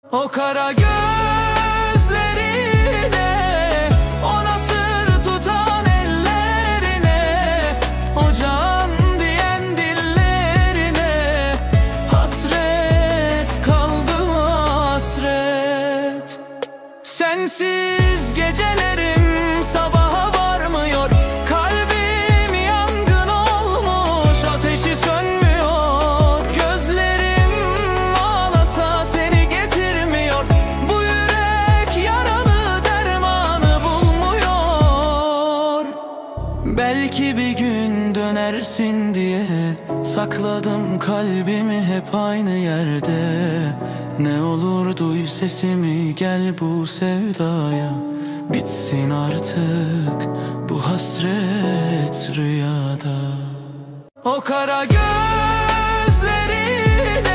O kara gözlerine, ona sır tutan ellerine, o can diyen dillerine hasret kaldım, hasret. Sensiz gecelerim sabaha varmıyor, kalbim yangın olmuş, ateşi sönmüyor. Gözlerim ağlasa seni getirmiyor, bu yürek yaralı dermanı bulmuyor. Belki bir gün dönersin diye sakladım kalbimi hep aynı yerde. Ne olur duy sesimi, gel bu sevdaya, bitsin artık bu hasret rüyada. O kara göz